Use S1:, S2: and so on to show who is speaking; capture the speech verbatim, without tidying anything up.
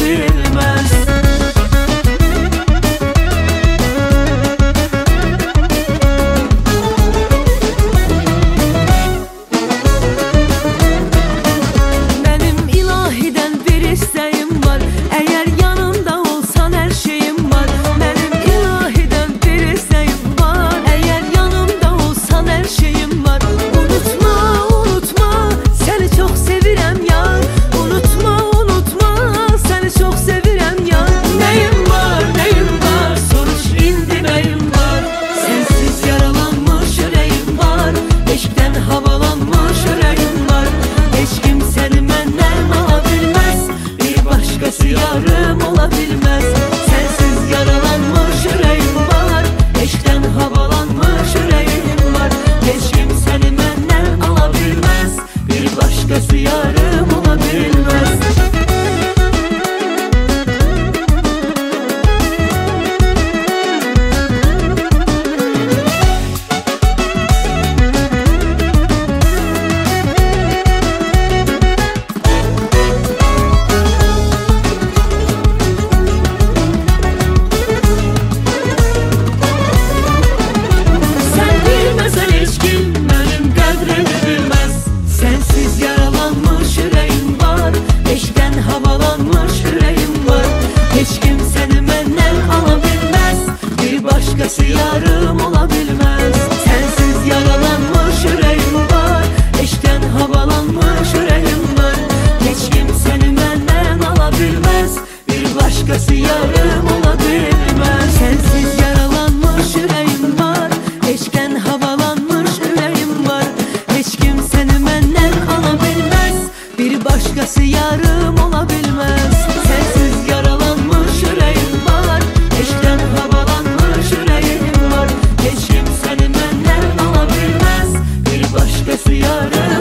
S1: bilmez. Benim ilahiden bir isteğim var, eğer yanımda olsan her şeyim var. Benim ilahiden bir isteğim var, eğer yanımda olsan her şeyim var. Unutma, unutma, seni çok sevirem yar. Unutma, unutma, seni çok sevirem yar. Neyim var, neyim var, sonuç indi neyim var. Sensiz yaralanmış yüreğim var, eşkten havalanmış yüreğim var. Hiç kimseni benden alabilmez, bir başkası yarım olabilmez. Sensiz yaralanmış yüreğim var, eşkten havalanmış yüreğim var. Hiç kimseni benden alabilmez, bir başkası yarım olabilmez. Sen bilmesen hiç kim benim kadrimi bilmez. Sensiz yaralanmış yüreğim var, eşkten havalanmış yüreğim var. Hiç kimseni benden alabilmez, bir başkası yarım olabilmez. Sensiz yaralanmış yüreğim var, eşkten havalanmış yüreğim var. Hiç kimseni benden alabilmez, bir başkası yarım olabilmez. Sensiz yaralanmış yüreğim var, eşken havalanmış yüreğim var. Hiç kimseni benden alabilmez, bir başkası yarım olabilmez. Sensiz yaralanmış yüreğim var, eşken havalanmış yüreğim var. Hiç kimseni benden alabilmez, bir başkası yarım